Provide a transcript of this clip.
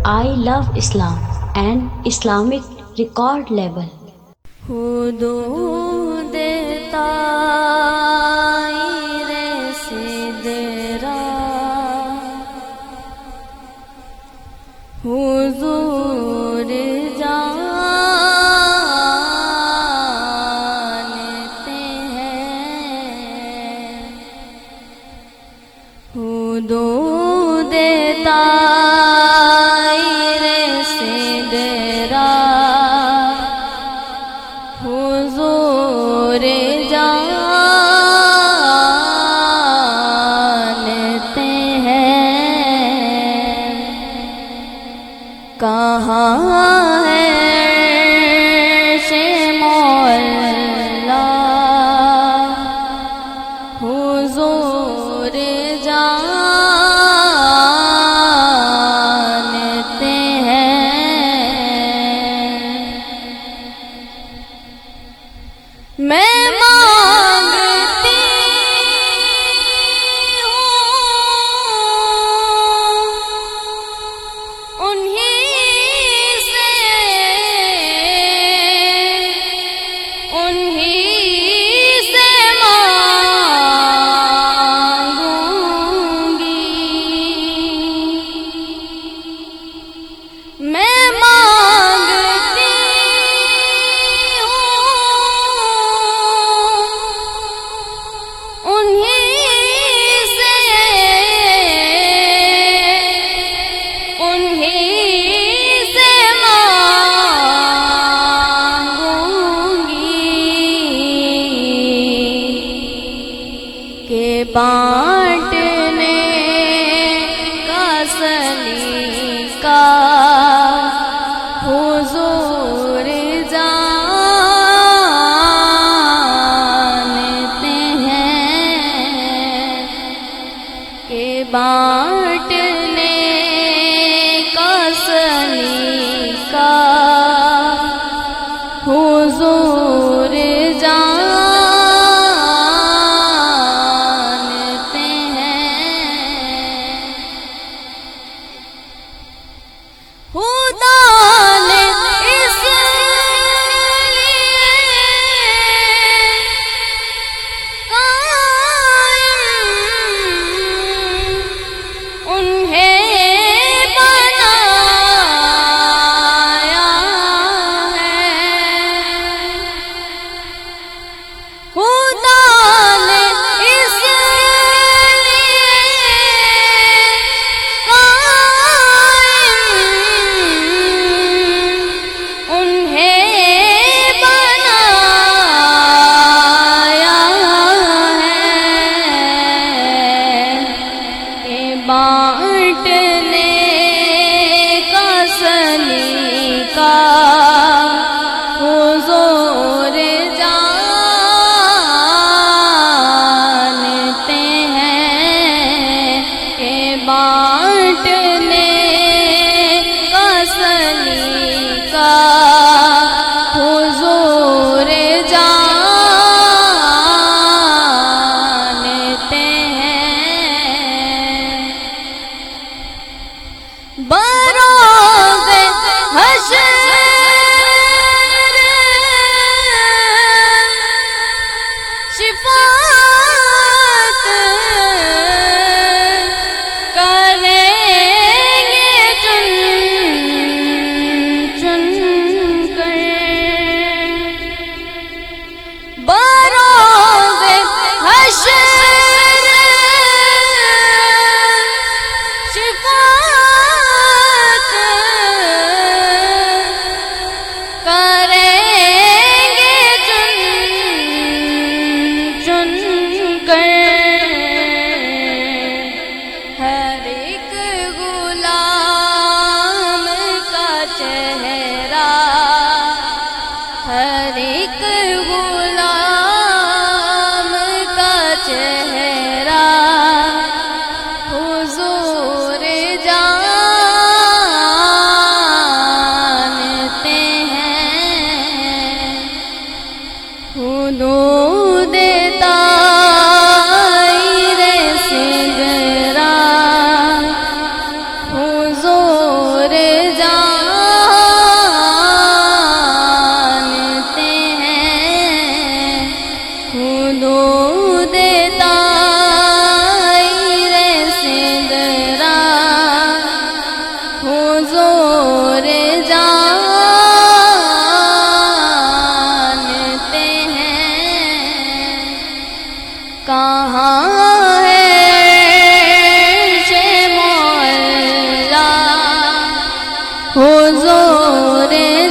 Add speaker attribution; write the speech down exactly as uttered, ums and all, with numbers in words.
Speaker 1: I love Islam and Islamic record label.
Speaker 2: حدود طائر سدرا حضور جانتے ہیں حدود طائر سدرا حضور جانتے ہیں کہاں ہے عرش مولا حضور جانتے ہیں میں مانگتی ہوں انہیں سے انہیں سے مانگوں گی میں مانگتی انہیں سے انہیں سے مانگوں گی کہ بانٹنے کا سلیقہ حضور جانتے ہیں کہ بانٹنے کا سلیقہ حضور جانتے ہیں خدا نے اس لیے قائم انہیں بنایا ہے خدا نے اس لیے قائم انہیں بنایا ہے کہ بانٹنے کا سلیقہ حضور جانتے ہیں کہ بانٹنے کا سلیقہ حضور جانتے ہیں بروز حشر شفاعت کریں حدود طائر سدرا حضور جانتے ہیں کہاں حضور